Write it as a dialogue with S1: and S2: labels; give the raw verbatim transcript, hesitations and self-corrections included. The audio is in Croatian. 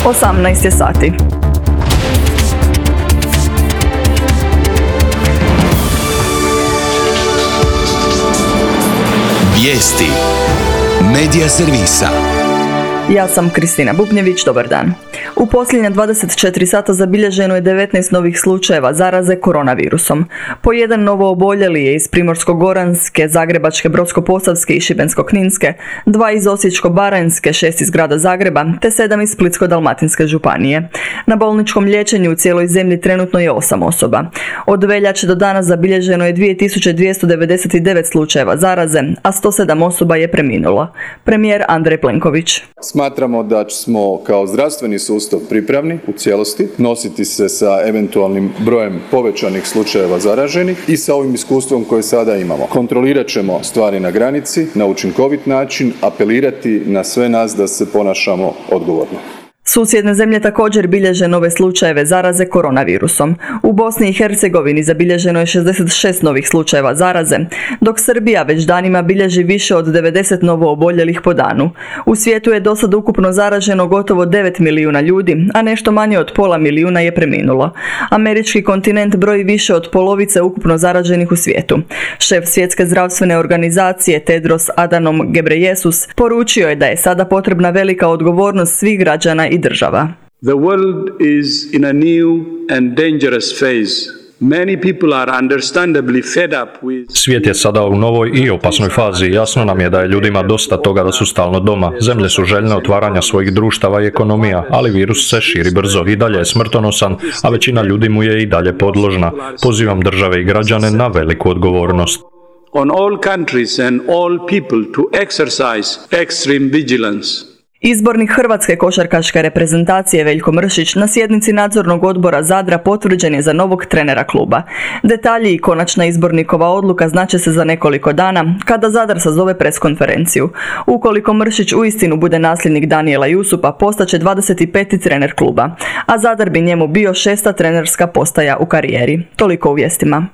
S1: osamnaest je sati.
S2: Vijesti Medija servisa.
S1: Ja sam Kristina Bubnjević, dobar dan. U posljednja dvadeset četiri sata zabilježeno je devetnaest novih slučajeva zaraze koronavirusom. Po jedan novo oboljeli je iz Primorsko-goranske, Zagrebačke, Brodsko-posavske i Šibensko-kninske, dva iz Osječko-baranjske, šest iz grada Zagreba, te sedam iz Splitsko-dalmatinske županije. Na bolničkom liječenju u cijeloj zemlji trenutno je osam osoba. Od veljače do danas zabilježeno je dvije tisuće dvjesto devedeset devet slučajeva zaraze, a sto sedam osoba je preminulo. Premijer Andrej Plenković.
S3: Smatramo da smo kao zdravstveni sustav pripravni u cijelosti nositi se sa eventualnim brojem povećanih slučajeva zaraženih i sa ovim iskustvom koje sada imamo. Kontrolirat ćemo stvari na granici na učinkovit način, apelirati na sve nas da se ponašamo odgovorno.
S1: Susjedne zemlje također bilježe nove slučajeve zaraze koronavirusom. U Bosni i Hercegovini zabilježeno je šezdeset šest novih slučajeva zaraze, dok Srbija već danima bilježi više od devedeset novo oboljelih po danu. U svijetu je do sad ukupno zaraženo gotovo devet milijuna ljudi, a nešto manje od pola milijuna je preminulo. Američki kontinent broji više od polovice ukupno zaraženih u svijetu. Šef Svjetske zdravstvene organizacije Tedros Adhanom Ghebreyesus poručio je da je sada potrebna velika odgovornost svih građana i država.
S4: The world is in a new and dangerous phase. Many people are understandably fed up with...
S5: Svijet je sada u novoj i opasnoj fazi. Jasno nam je da je ljudima dosta toga da su stalno doma. Zemlje su željne otvaranja svojih društava i ekonomija, ali virus se širi brzo i dalje je smrtonosan, a većina ljudi mu je i dalje podložna. Pozivam države i građane na veliku odgovornost.
S4: On all countries and all people to exercise extreme vigilance.
S1: Izbornik hrvatske košarkaške reprezentacije Veljko Mršić na sjednici nadzornog odbora Zadra potvrđen je za novog trenera kluba. Detalji i konačna izbornikova odluka znače se za nekoliko dana, kada Zadar sazove preskonferenciju. Ukoliko Mršić uistinu bude nasljednik Danijela Jusupa, postaće dvadeset peti trener kluba, a Zadar bi njemu bio šesta trenerska postaja u karijeri. Toliko u vijestima.